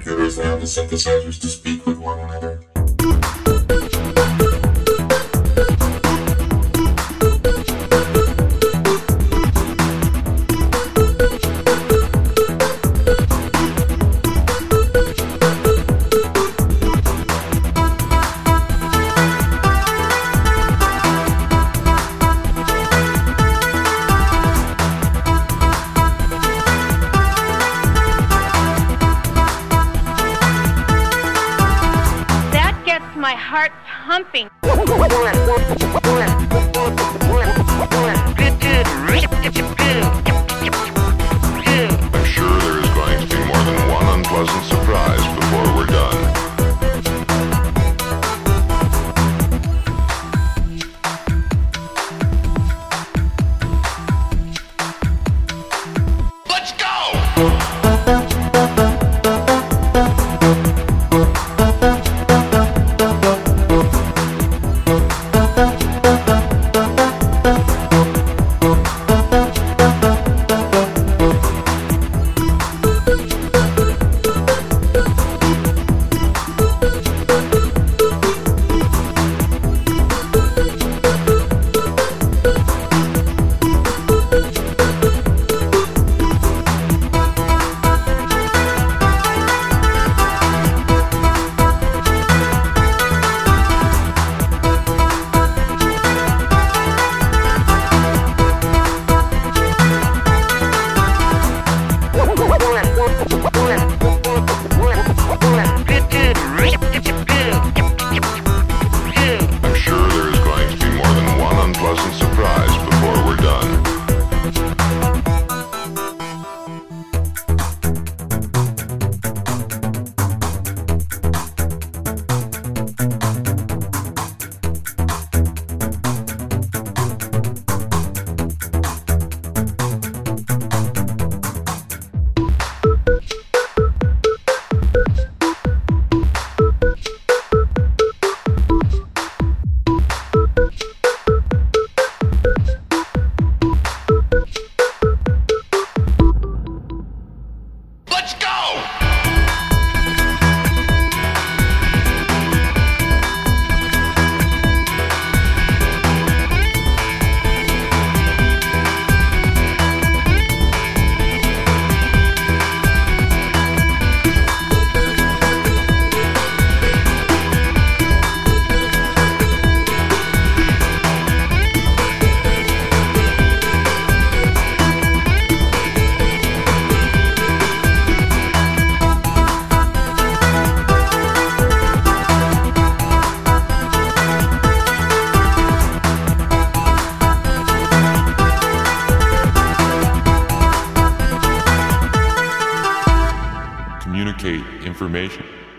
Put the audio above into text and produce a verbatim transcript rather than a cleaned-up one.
computers and the synthesizers to speak with one another. My heart pumping. I'm sure there is going to be more than one unpleasant surprise before we're done. Let's go! I'm sure there is going to be more than one unpleasant surprise before we're done. Let's go! Communicate information.